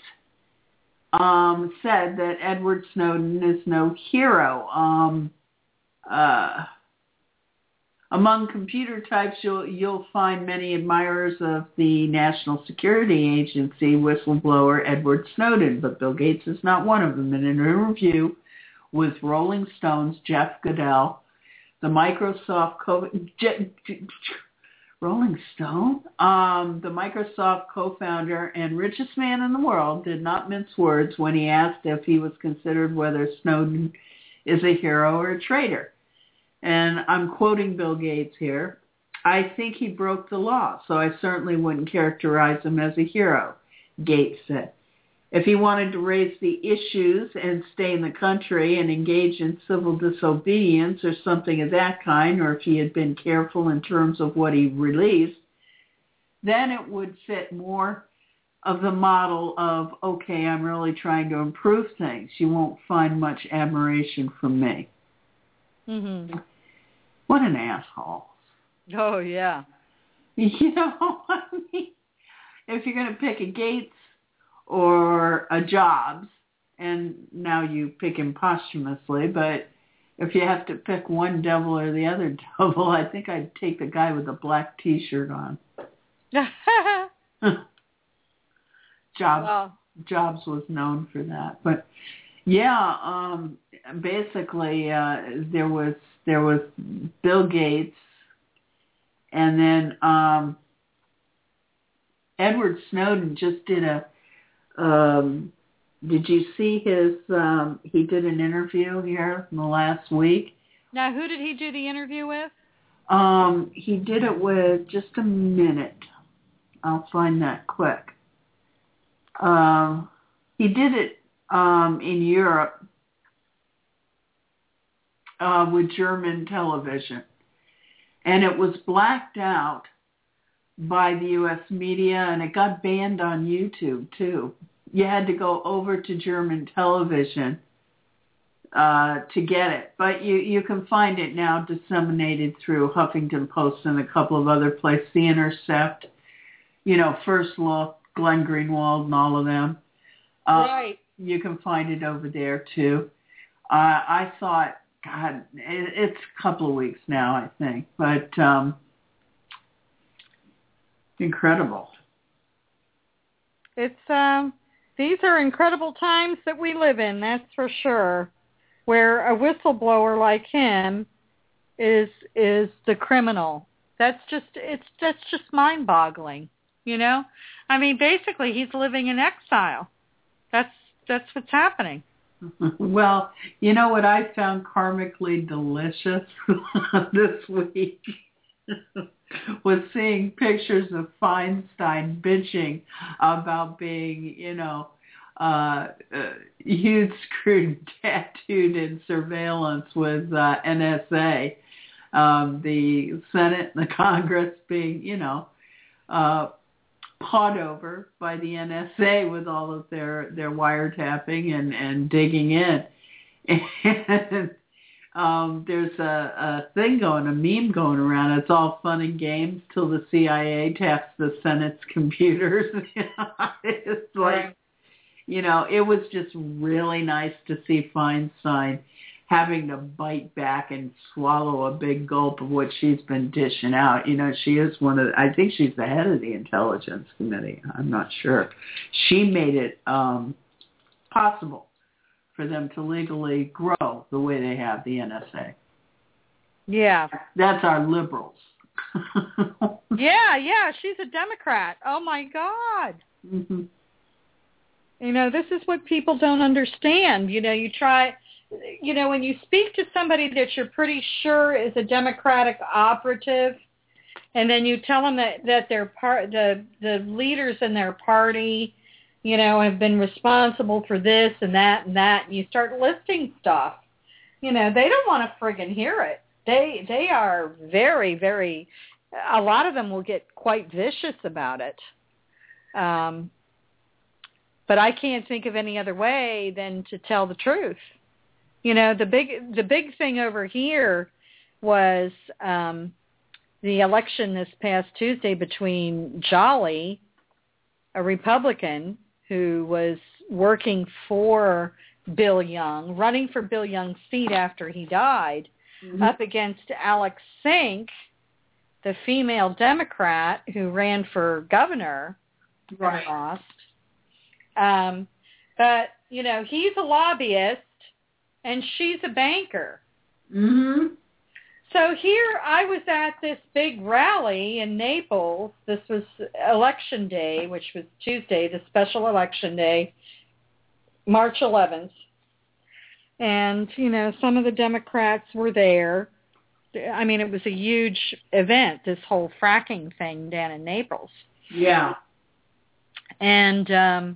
said that Edward Snowden is no hero. Among computer types, you'll find many admirers of the National Security Agency whistleblower Edward Snowden, but Bill Gates is not one of them. In an interview with Rolling Stone's Jeff Goodell, the Microsoft Rolling Stone, the Microsoft co-founder and richest man in the world, did not mince words when he asked if he was considered whether Snowden is a hero or a traitor. And I'm quoting Bill Gates here. I think he broke the law, so I certainly wouldn't characterize him as a hero, Gates said. If he wanted to raise the issues and stay in the country and engage in civil disobedience or something of that kind, or if he had been careful in terms of what he released, then it would fit more of the model of, okay, I'm really trying to improve things. You won't find much admiration from me. Mm-hmm. What an asshole. Oh, yeah. You know, I mean, if you're going to pick a Gates or a Jobs, and now you pick him posthumously, but if you have to pick one devil or the other devil, I think I'd take the guy with the black T-shirt on. Jobs was known for that. But, yeah, basically there was Bill Gates, and then Edward Snowden just did did you see his, he did an interview here in the last week. Now, who did he do the interview with? He did it with, just a minute, I'll find that quick. He did it in Europe with German television. And it was blacked out by the U.S. media, and it got banned on YouTube, too. You had to go over to German television to get it. But you can find it now disseminated through Huffington Post and a couple of other places, The Intercept, First Look, Glenn Greenwald, and all of them. Right. You can find it over there, too. I thought, God, it's a couple of weeks now, I think. But incredible. It's these are incredible times that we live in, that's for sure, where a whistleblower like him is the criminal. That's just mind-boggling, I mean, basically he's living in exile. That's what's happening. Well, you know what I found karmically delicious this week? was seeing pictures of Feinstein bitching about being, huge screwed, tattooed in surveillance with NSA. The Senate and the Congress being, pawed over by the NSA with all of their wiretapping and digging in. And there's a meme going around. It's all fun and games till the CIA taps the Senate's computers. It's like, it was just really nice to see Feinstein having to bite back and swallow a big gulp of what she's been dishing out. She is I think she's the head of the Intelligence Committee. I'm not sure. She made it possible for them to legally grow the way they have the NSA. Yeah. That's our liberals. Yeah, she's a Democrat. Oh, my God. Mm-hmm. This is what people don't understand. You try, when you speak to somebody that you're pretty sure is a Democratic operative, and then you tell them that the leaders in their party, have been responsible for this and that, and you start listing stuff. They don't want to friggin' hear it. They are very, very, a lot of them will get quite vicious about it. But I can't think of any other way than to tell the truth. The big thing over here was the election this past Tuesday between Jolly, a Republican who was working for Bill Young, running for Bill Young's seat after he died, up against Alex Sink, the female Democrat who ran for governor and lost. But, he's a lobbyist and she's a banker. Mm-hmm. So here I was at this big rally in Naples. This was Election Day, which was Tuesday, the special election day, March 11th. And, some of the Democrats were there. I mean, it was a huge event, this whole fracking thing down in Naples. Yeah. And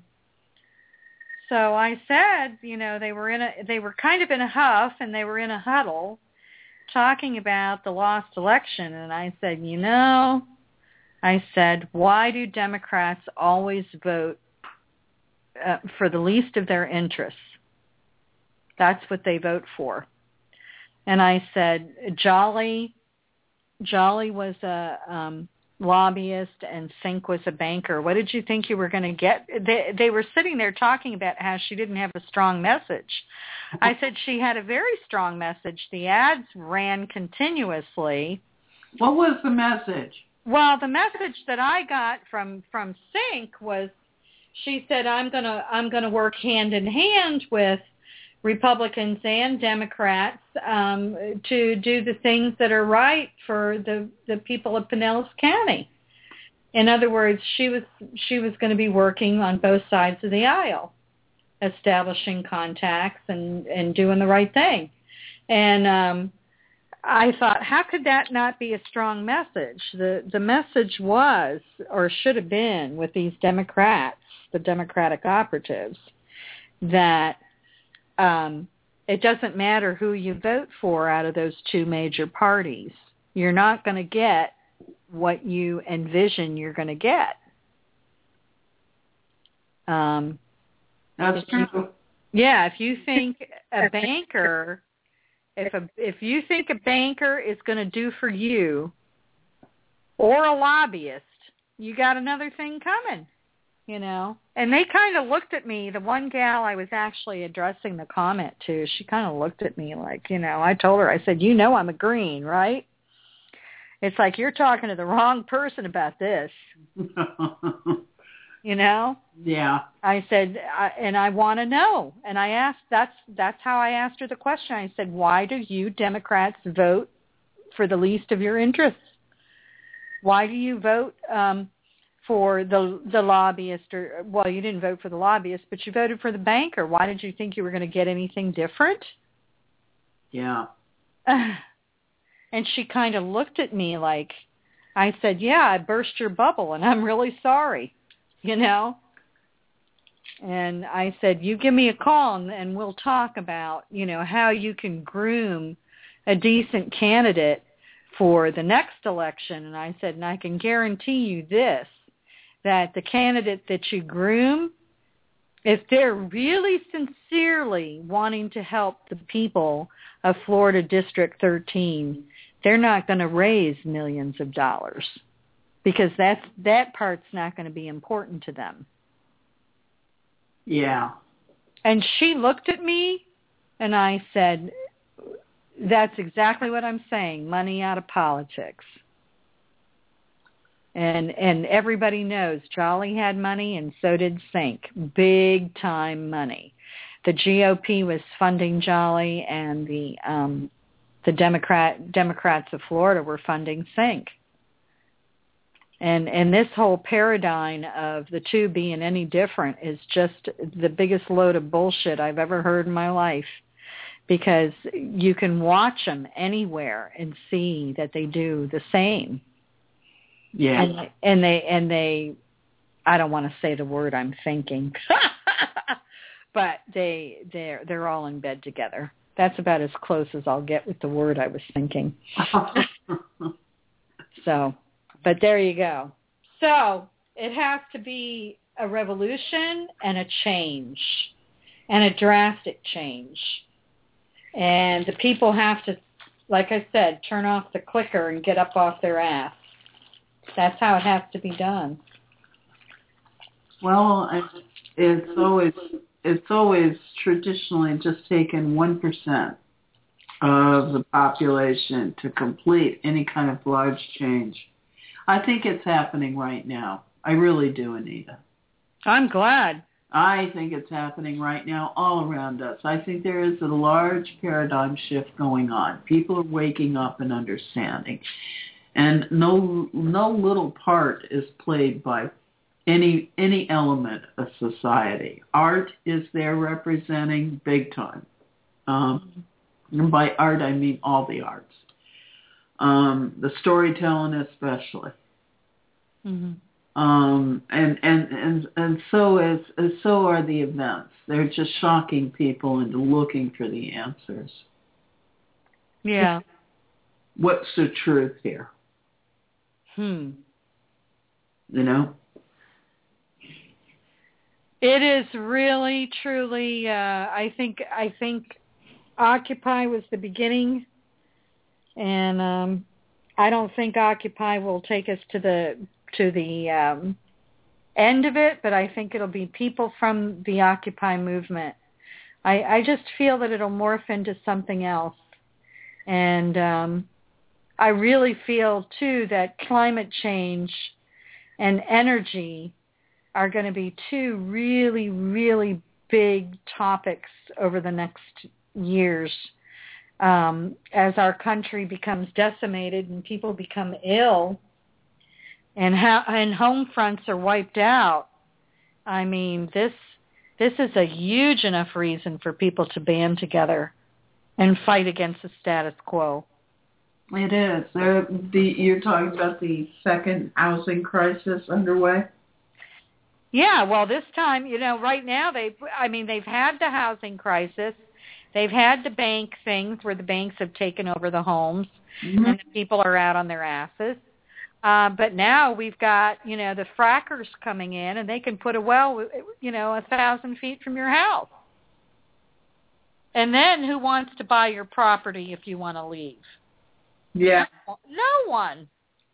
so I said, they were kind of in a huff and they were in a huddle talking about the lost election. And I said, why do Democrats always vote for the least of their interests? That's what they vote for. And I said, Jolly was a lobbyist and Sink was a banker. What did you think you were going to get? They were sitting there talking about how she didn't have a strong message. I said she had a very strong message. The ads ran continuously. What was the message? Well, the message that I got from Sink was, she said, I'm gonna work hand in hand with Republicans and Democrats to do the things that are right for the people of Pinellas County. In other words, she was going to be working on both sides of the aisle, establishing contacts and doing the right thing. And I thought, how could that not be a strong message? The message was, or should have been, with these Democrats, the Democratic operatives, that it doesn't matter who you vote for out of those two major parties. You're not going to get what you envision you're going to get. That's true. Yeah, if you think a banker, if you think a banker is going to do for you, or a lobbyist, you got another thing coming. And they kind of looked at me. The one gal I was actually addressing the comment to, she kind of looked at me like, I told her, I said, I'm a green, right? It's like, you're talking to the wrong person about this. Yeah. I said, and I want to know. And I asked, that's how I asked her the question. I said, why do you Democrats vote for the least of your interests? Why do you vote for the lobbyist? Well, you didn't vote for the lobbyist, but you voted for the banker. Why did you think you were going to get anything different? Yeah. And she kind of looked at me like I said, yeah, I burst your bubble, and I'm really sorry, And I said, you give me a call, and we'll talk about, how you can groom a decent candidate for the next election. And I said, and I can guarantee you this, that the candidate that you groom, if they're really sincerely wanting to help the people of Florida District 13, they're not going to raise millions of dollars because that part's not going to be important to them. Yeah. And she looked at me, and I said, that's exactly what I'm saying, money out of politics. And everybody knows Jolly had money, and so did Sink. Big time money. The GOP was funding Jolly, and the Democrats of Florida were funding Sink. And this whole paradigm of the two being any different is just the biggest load of bullshit I've ever heard in my life, because you can watch them anywhere and see that they do the same. Yeah. And they I don't want to say the word I'm thinking, but they're all in bed together. That's about as close as I'll get with the word I was thinking. So, but there you go. So it has to be a revolution and a change, and a drastic change. And the people have to, like I said, turn off the clicker and get up off their ass. That's how it has to be done. Well, it's always traditionally just taken 1% of the population to complete any kind of large change. I think it's happening right now. I really do, Anita. I'm glad. I think it's happening right now all around us. I think there is a large paradigm shift going on. People are waking up and understanding. And no little part is played by any element of society. Art is there representing big time. And by art, I mean all the arts. The storytelling especially. Mm-hmm. And so are the events. They're just shocking people into looking for the answers. Yeah. What's the truth here? It is really, truly, I think Occupy was the beginning, and I don't think Occupy will take us to the end of it, but I think it'll be people from the Occupy movement. I just feel that it'll morph into something else. And I really feel, too, that climate change and energy are going to be two really, really big topics over the next years as our country becomes decimated and people become ill and home fronts are wiped out. I mean, this is a huge enough reason for people to band together and fight against the status quo. It is. You're talking about the second housing crisis underway? Yeah, well, this time, right now, they've had the housing crisis. They've had the bank things where the banks have taken over the homes, mm-hmm. and the people are out on their asses. But now we've got, the frackers coming in, and they can put a well, 1,000 feet from your house. And then who wants to buy your property if you want to leave? Yeah. No one.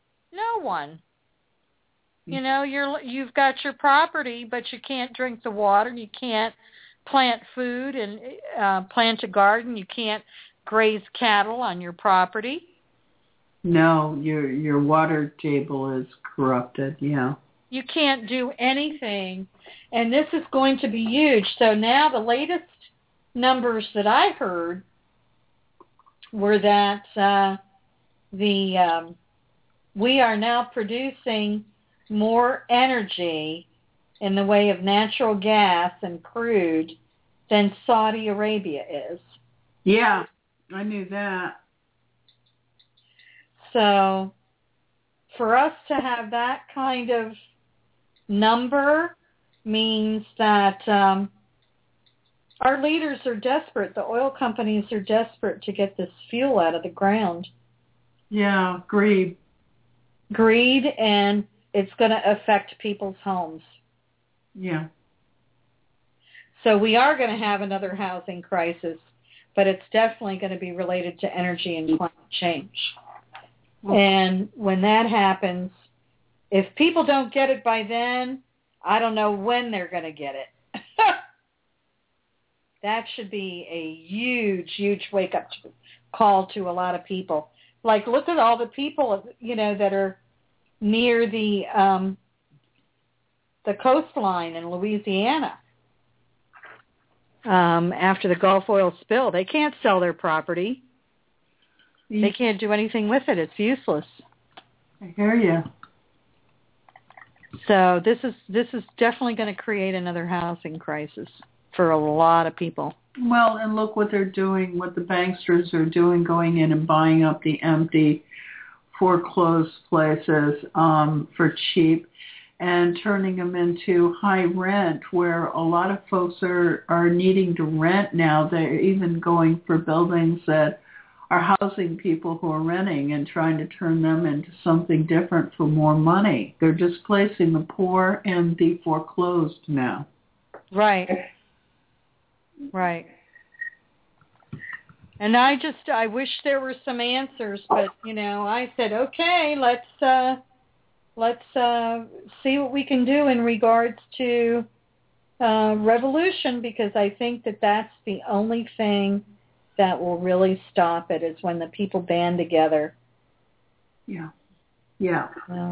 You've got your property, but you can't drink the water. You can't plant food and plant a garden. You can't graze cattle on your property. No, your water table is corrupted, yeah. You can't do anything, and this is going to be huge. So now the latest numbers that I heard were that we are now producing more energy in the way of natural gas and crude than Saudi Arabia is. Yeah, I knew that. So for us to have that kind of number means that our leaders are desperate. The oil companies are desperate to get this fuel out of the ground. Yeah, greed. Greed, and it's going to affect people's homes. Yeah. So we are going to have another housing crisis, but it's definitely going to be related to energy and climate change. And when that happens, if people don't get it by then, I don't know when they're going to get it. That should be a huge, huge wake-up call to a lot of people. Like, look at all the people, that are near the coastline in Louisiana. After the Gulf oil spill, they can't sell their property. They can't do anything with it. It's useless. I hear you. So this is definitely going to create another housing crisis for a lot of people. Well, and look what they're doing, what the banksters are doing, going in and buying up the empty foreclosed places for cheap and turning them into high rent, where a lot of folks are needing to rent now. They're even going for buildings that are housing people who are renting and trying to turn them into something different for more money. They're displacing the poor and the foreclosed now. Right. Right. And I wish there were some answers, but, I said, okay, let's see what we can do in regards to revolution, because I think that that's the only thing that will really stop it, is when the people band together. Yeah. Yeah.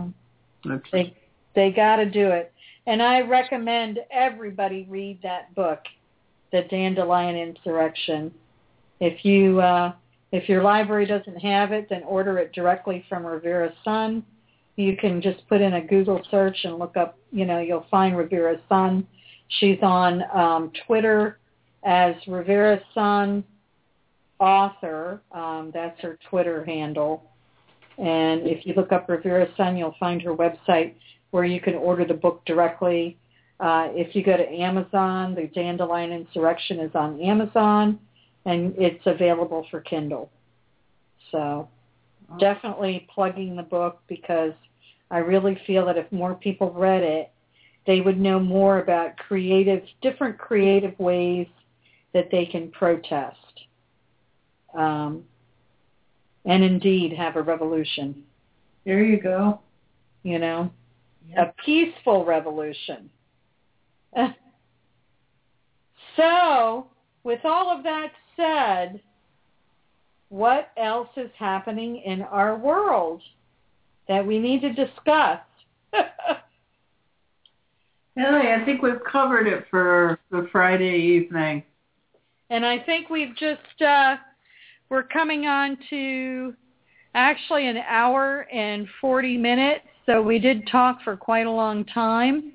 They got to do it. And I recommend everybody read that book, The Dandelion Insurrection. If your library doesn't have it, then order it directly from Rivera Sun. You can just put in a Google search and look up, you'll find Rivera Sun. She's on Twitter as Rivera Sun Author. That's her Twitter handle. And if you look up Rivera Sun, you'll find her website where you can order the book directly. If you go to Amazon, The Dandelion Insurrection is on Amazon, and it's available for Kindle. So definitely plugging the book, because I really feel that if more people read it, they would know more about different creative ways that they can protest. And indeed have a revolution. There you go. A peaceful revolution. So, with all of that said, what else is happening in our world that we need to discuss? Really, I think we've covered it for the Friday evening. And I think we've just, we're coming on to actually an hour and 40 minutes, so we did talk for quite a long time.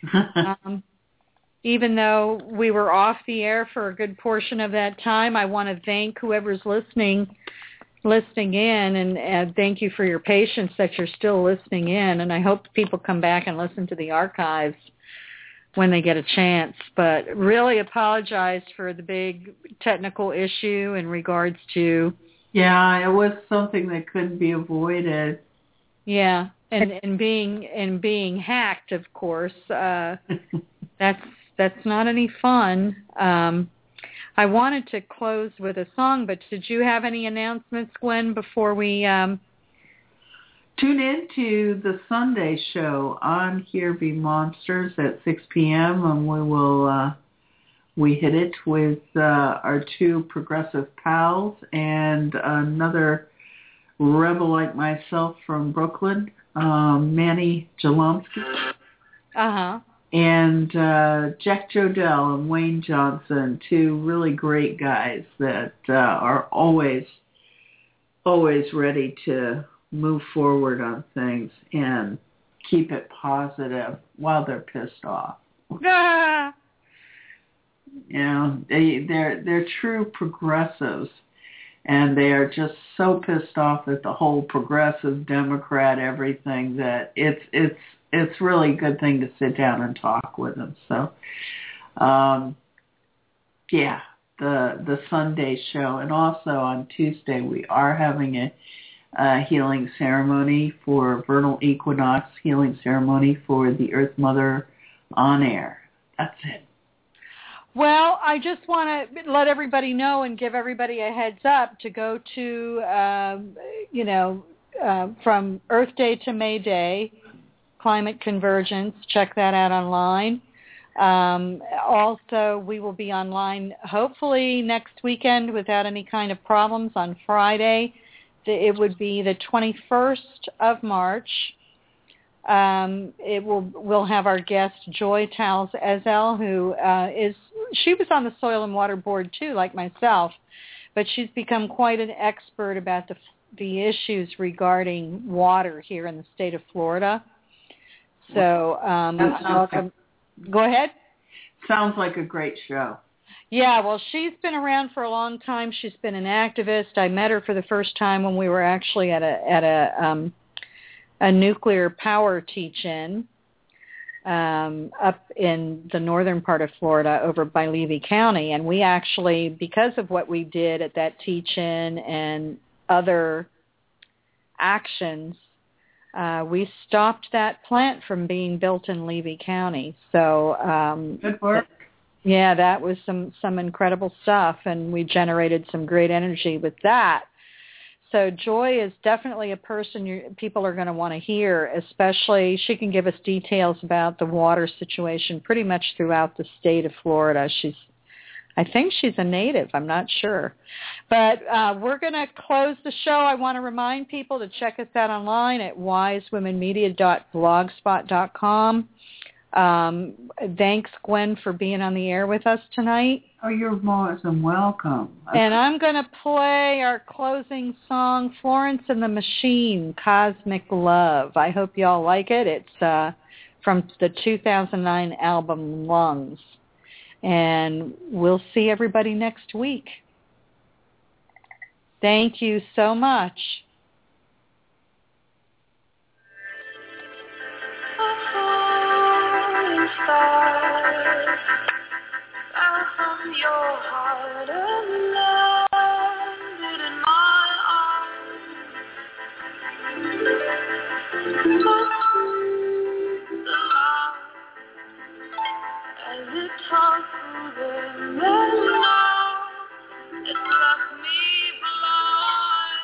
Even though we were off the air for a good portion of that time, I want to thank whoever's listening in, and thank you for your patience that you're still listening in, and I hope people come back and listen to the archives when they get a chance. But really apologize for the big technical issue in regards to... Yeah, it was something that couldn't be avoided. Yeah, and being hacked, of course. That's not any fun. I wanted to close with a song, but did you have any announcements, Gwen, before we... Tune in to the Sunday show on Here Be Monsters at 6 p.m. and we hit it with our two progressive pals and another rebel like myself from Brooklyn, Manny Jalomsky. Uh-huh. And Jack Jodell and Wayne Johnson, two really great guys that are always ready to move forward on things and keep it positive while they're pissed off. They're true progressives. and they are just so pissed off at the whole progressive Democrat everything that it's really a good thing to sit down and talk with them. So, yeah, the Sunday show, and also on Tuesday we are having a healing ceremony for vernal equinox, healing ceremony for the Earth Mother on air. That's it. Well, I just want to let everybody know and give everybody a heads up to go to, from Earth Day to May Day, Climate Convergence. Check that out online. Also, we will be online hopefully next weekend without any kind of problems on Friday. It would be the 21st of March. We'll have our guest Joy Towles Ezel, who she was on the Soil and Water Board too, like myself, but she's become quite an expert about the issues regarding water here in the state of Florida. So, go ahead. Sounds like a great show. Yeah, well, she's been around for a long time. She's been an activist. I met her for the first time when we were actually at a nuclear power teach-in up in the northern part of Florida over by Levy County. And we actually, because of what we did at that teach-in and other actions, we stopped that plant from being built in Levy County. So good work. Yeah, that was some incredible stuff, and we generated some great energy with that. So Joy is definitely a person people are going to want to hear, especially she can give us details about the water situation pretty much throughout the state of Florida. I think she's a native. I'm not sure. But we're going to close the show. I want to remind people to check us out online at wisewomenmedia.blogspot.com. Thanks, Gwen, for being on the air with us tonight. Oh, you're more than welcome. And I'm going to play our closing song, Florence and the Machine, Cosmic Love. I hope y'all like it. It's from the 2009 album Lungs. And we'll see everybody next week. Thank you so much. From your heart and landed in my arms. But the love as it tore through them, and now it left me blind.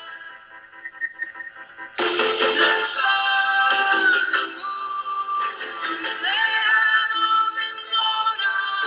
The stars, the moon, they had all been blown up.